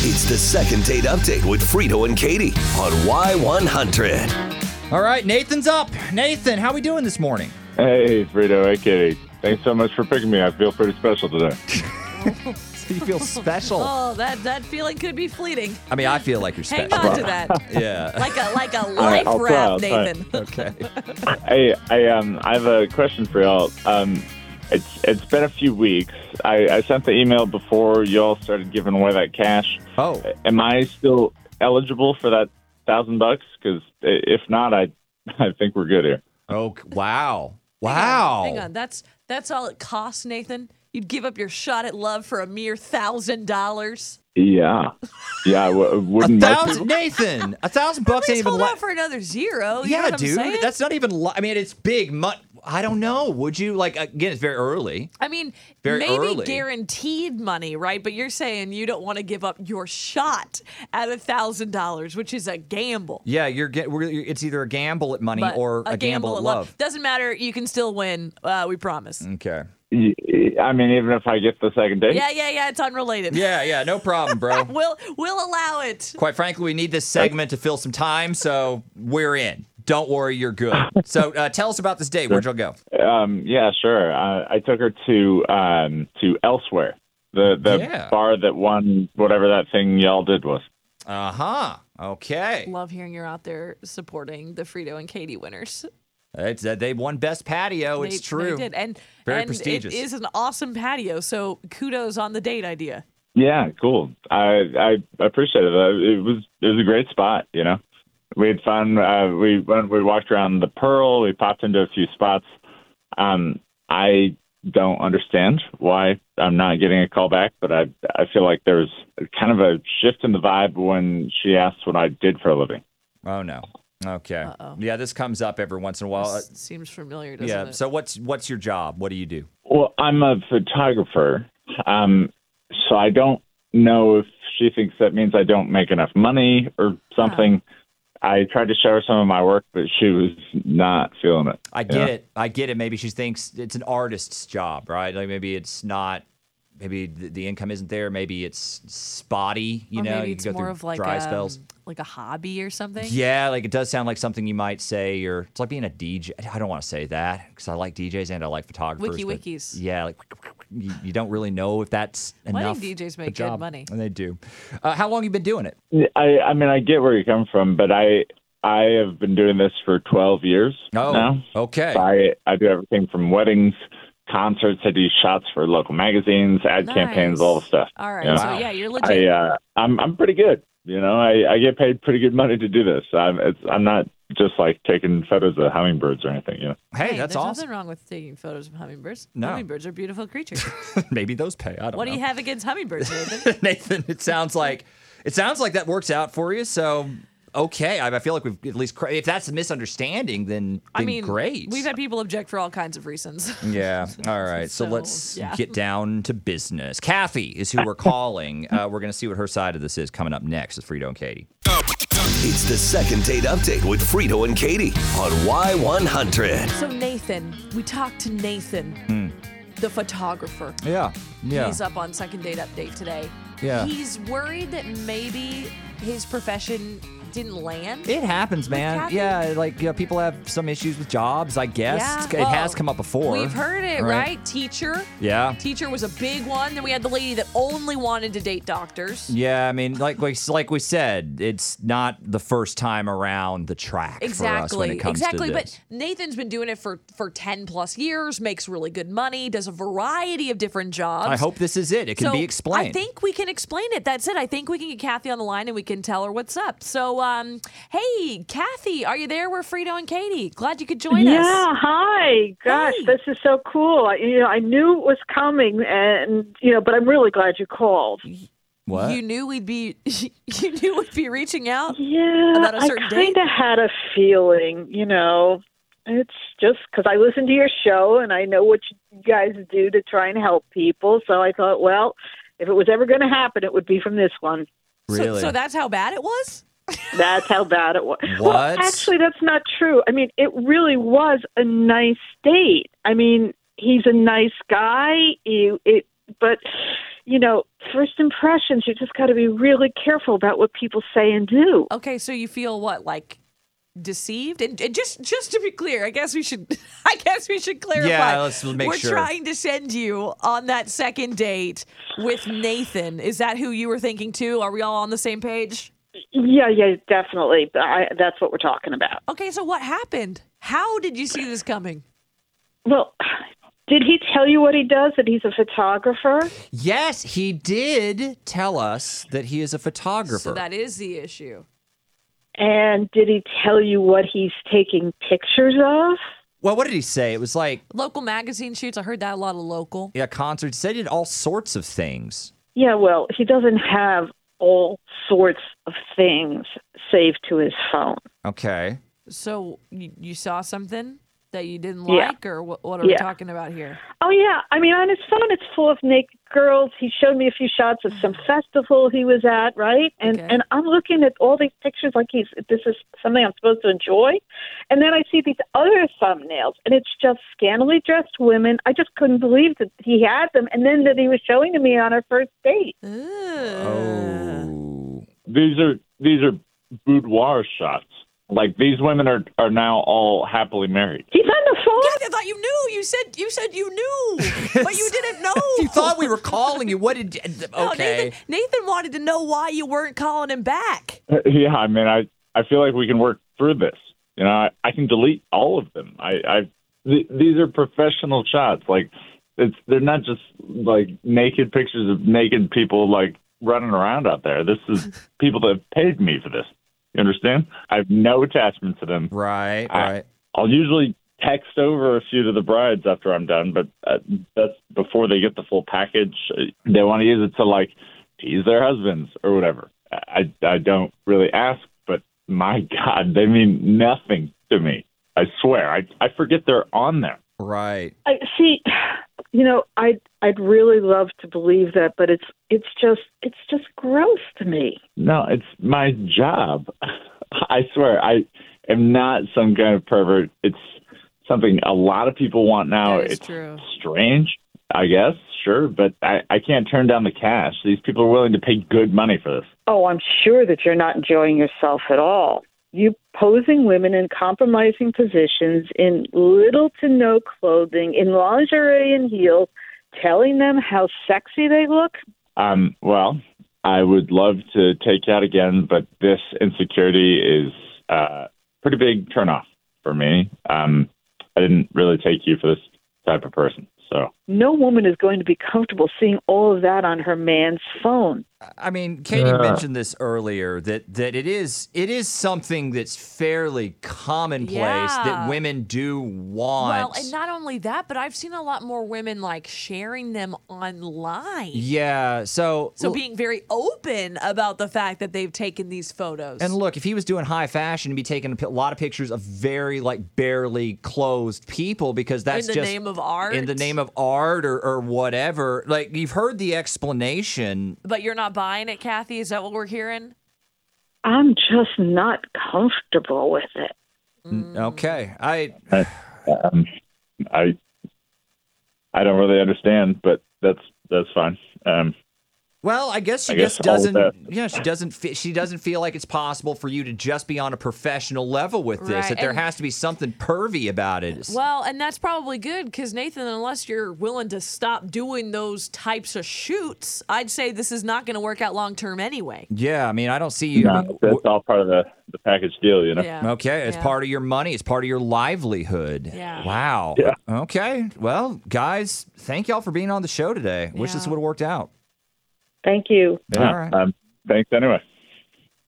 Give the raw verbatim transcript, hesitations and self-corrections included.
It's the second date update with Frito and Katie on Y one hundred. All right, Nathan's up. Nathan, how we doing this morning? Hey, Frito. Hey, Katie. Thanks so much for picking me. I feel pretty special today. So you feel special. Oh, that, that feeling could be fleeting. I mean, I feel like you're Hang special. on to that. Yeah. Like a like a right, life I'll try, wrap, I'll try. Nathan. Okay. Hey, I um, I have a question for y'all. Um, it's it's been a few weeks. I, I sent the email before y'all started giving away that cash. Oh. Am I still eligible for that thousand bucks? Because if not, I I think we're good here. Oh, wow. Hang Wow. on, hang on. That's that's all it costs, Nathan. You'd give up your shot at love for a mere thousand dollars. Yeah, yeah. W- A wouldn't most thousand, people- Nathan. A thousand bucks ain't Please even hold li- out for another zero. You know Yeah, what I'm dude. saying? That's not even. Li- I mean, it's big. Mu- I don't know. Would you like? Again, it's very early. I mean, Very maybe early. guaranteed money, right? But you're saying you don't want to give up your shot at a thousand dollars, which is a gamble. Yeah, you're get. We're, it's either a gamble at money But or a, gamble, at love. Doesn't matter. You can still win. Uh, we promise. Okay. I mean, even if I get the second date. Yeah, yeah, yeah. It's unrelated. Yeah, yeah. No problem, bro. We'll we'll allow it. Quite frankly, we need this segment to fill some time, so we're in. Don't worry, you're good. So uh, tell us about this date. Where'd y'all go? Um, yeah, sure. Uh, I took her to um, to Elsewhere, the the Yeah. bar that won whatever that thing y'all did was. Uh huh. Okay. Love hearing you're out there supporting the Frito and Katie winners. It's uh, they won best patio. It's They- true. They did, and Very and prestigious. It is an awesome patio. So kudos on the date idea. Yeah, cool. I I appreciate it. Uh, It was it was a great spot. You know, we had fun. Uh, we went. We walked around the Pearl. We popped into a few spots. Um, I don't understand why I'm not getting a call back, but I I feel like there was kind of a shift in the vibe when she asked what I did for a living. Oh no. Okay. Uh-oh. Yeah, this comes up every once in a while. Uh, This seems familiar, doesn't yeah. it? So what's what's your job? What do you do? Well, I'm a photographer, um, so I don't know if she thinks that means I don't make enough money or something. I tried to show her some of my work, but she was not feeling it. I you get know? it. I get it. Maybe she thinks it's an artist's job, right? Like maybe it's not. Maybe the, the income isn't there. Maybe it's spotty. You or know, maybe you it's can go more through of like dry a, spells. like a hobby or something. Yeah, like it does sound like something you might say, or it's like being a D J. I don't want to say that because I like D Js and I like photographers. Wiki but wikis. Yeah, like you, you don't really know if that's I think enough. D Js a make good job. money. And they do. Uh, how long you been doing it? I, I mean, I get where you come from, but I I have been doing this for twelve years Oh, now. okay. I, I do everything from weddings, concerts. I do shots for local magazines, ad Nice. campaigns, all the stuff. All right. you know? So yeah, you're legit. I uh, I'm I'm pretty good. You know, I, I get paid pretty good money to do this. I'm it's I'm not just like taking photos of hummingbirds or anything. You know. Hey, that's there's awesome. nothing wrong with taking photos of hummingbirds. No. Hummingbirds are beautiful creatures. Maybe those pay. I don't What know. do you have against hummingbirds, Nathan? Nathan, it sounds like it sounds like that works out for you. So okay, I, I feel like we've at least cra- if that's a misunderstanding, then, then I mean, great. we've had people object for all kinds of reasons. Yeah. All right. So, So, let's yeah. get down to business. Kathy is who we're calling. Uh, we're going to see what her side of this is coming up next with Frito and Katie. It's the second date update with Frito and Katie on Y one hundred. So Nathan, we talked to Nathan, the photographer. Yeah. Yeah. He's up on second date update today. Yeah. He's worried that maybe his profession didn't land. It happens, man. Kathy? Yeah, like yeah, people have some issues with jobs, I guess. Yeah, It's- it well, has come up before. We've heard it, right? right? Teacher. Yeah. Teacher was a big one. Then we had the lady that only wanted to date doctors. Yeah, I mean, like like like we said, it's not the first time around the track for us Exactly. when it comes exactly. to But this. Nathan's been doing it for, for ten plus years, makes really good money, does a variety of different jobs. I hope this is it. It can So be explained. I think we can explain it. That's it. I think we can get Kathy on the line and we can tell her what's up. So, um, hey, Kathy, are you there? We're Frito and Katie. Glad you could join yeah, us. hi. Gosh, Hey. this is so cool. I, you know, I knew it was coming, and you know, but I'm really glad you called. what? You knew we'd be. You knew we'd be reaching out. Yeah, About a I certain kind date? of had a feeling. You know, it's just because I listen to your show and I know what you guys do to try and help people. So I thought, well, if it was ever going to happen, it would be from this one. Really? So, so that's how bad it was. That's how bad it was. Well, What? actually, that's not true. I mean, it really was a nice date. I mean, he's a nice guy. He, it, but you know, first impressions, you just got to be really careful about what people say and do. Okay, so you feel what, like deceived? And, and just just to be clear, I guess we should I guess we should clarify. Yeah, let's make We're sure. trying to send you on that second date with Nathan. Is that who you were thinking too? Are we all on the same page? Yeah, yeah, definitely. I, that's what we're talking about. Okay, so what happened? How did you see this coming? Well, did he tell you what he does, that he's a photographer? Yes, he did tell us that he is a photographer. So that is the issue. And did he tell you what he's taking pictures of? Well, what did he say? It was like, Local magazine shoots. I heard that a lot of local. yeah, concerts. He said he did all sorts of things. Yeah, well, he doesn't have all sorts of things saved to his phone. Okay. So you, you saw something that you didn't Yeah. like, or what, what are we Yeah. talking about here? Oh, yeah. I mean, on his phone, it's full of naked girls. He showed me a few shots of some festival he was at, right? And Okay. and I'm looking at all these pictures like he's this is something I'm supposed to enjoy. And then I see these other thumbnails, and it's just scantily dressed women. I just couldn't believe that he had them, and then that he was showing to me on our first date. Oh. These are these are boudoir shots. Like, these women are, are now all happily married. He's on the phone. Yeah, I thought you knew. You said you said you knew, but you didn't know. You thought we were calling you. What did? No, Okay. Nathan, Nathan wanted to know why you weren't calling him back. Yeah, I mean, I, I feel like we can work through this. You know, I, I can delete all of them. I, I th- these are professional shots. Like, it's they're not just like naked pictures of naked people like running around out there. This is people that have paid me for this. You understand? I have no attachment to them. Right. I- Right. I'll usually text over a few to the brides after I'm done, but uh, that's before they get the full package. They want to use it to, like, tease their husbands or whatever. I, I don't really ask, but my God, they mean nothing to me. I swear. I, I forget they're on there. Right. I see. You know, I'd I'd really love to believe that, but it's it's just it's just gross to me. No, it's my job. I swear, I am not some kind of pervert. It's something a lot of people want now. That is It's true. strange, I guess, sure, but I, I can't turn down the cash. These people are willing to pay good money for this. Oh, I'm sure that you're not enjoying yourself at all. You posing women in compromising positions in little to no clothing, in lingerie and heels, telling them how sexy they look. Um, well, I would love to take you out again, but this insecurity is uh, pretty big turnoff for me. Um, I didn't really take you for this type of person, so. No woman is going to be comfortable seeing all of that on her man's phone. I mean, Katie Yeah. mentioned this earlier that that it is it is something that's fairly commonplace Yeah. that women do want. Well, and not only that, but I've seen a lot more women like sharing them online. yeah. So So being very open about the fact that they've taken these photos. and look, if he was doing high fashion, he'd be taking a pi- lot of pictures of very like barely clothed people because that's in the just name of art. in the name of art or, or whatever. Like you've heard the explanation. But you're not buying it, Kathy? Is that what we're hearing? I'm just not comfortable with it. Mm. Okay, I Um, I I don't really understand, but that's that's fine. Um, Well, I guess she I guess just all doesn't. that- Yeah, she doesn't. Fe- she doesn't feel like it's possible for you to just be on a professional level with this. Right, That there and- has to be something pervy about it. Well, and that's probably good because, Nathan, unless you're willing to stop doing those types of shoots, I'd say this is not going to work out long term anyway. Yeah, I mean, I don't see you. no, that's all part of the, the package deal, you know. Yeah. Okay, it's Yeah. part of your money. It's part of your livelihood. Yeah. Wow. Yeah. Okay. Well, guys, thank y'all for being on the show today. Wish this Yeah. would have worked out. Thank you. Yeah. All right. Um, thanks anyway.